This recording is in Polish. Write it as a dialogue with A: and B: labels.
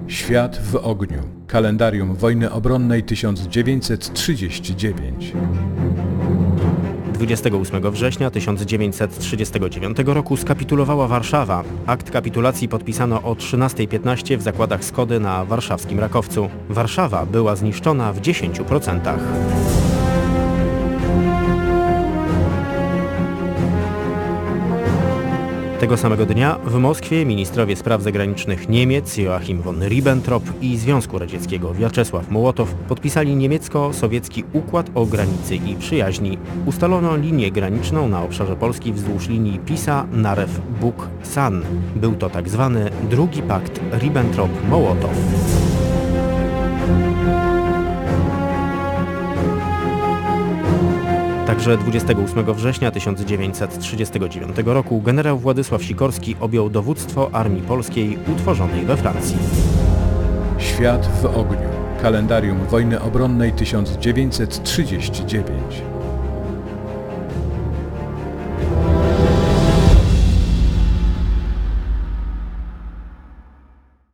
A: Świat w ogniu. Kalendarium wojny obronnej 1939.
B: 28 września 1939 roku skapitulowała Warszawa. Akt kapitulacji podpisano o 13:15 w zakładach Skody na warszawskim Rakowcu. Warszawa była zniszczona w 10%. Tego samego dnia w Moskwie ministrowie spraw zagranicznych Niemiec Joachim von Ribbentrop i Związku Radzieckiego Wiaczesław Mołotow podpisali niemiecko-sowiecki układ o granicy i przyjaźni. Ustalono linię graniczną na obszarze Polski wzdłuż linii Pisa-Narew-Buk-San. Był to tak zwany drugi pakt Ribbentrop-Mołotow. Także 28 września 1939 roku generał Władysław Sikorski objął dowództwo Armii Polskiej utworzonej we Francji.
A: Świat w ogniu. Kalendarium wojny obronnej 1939.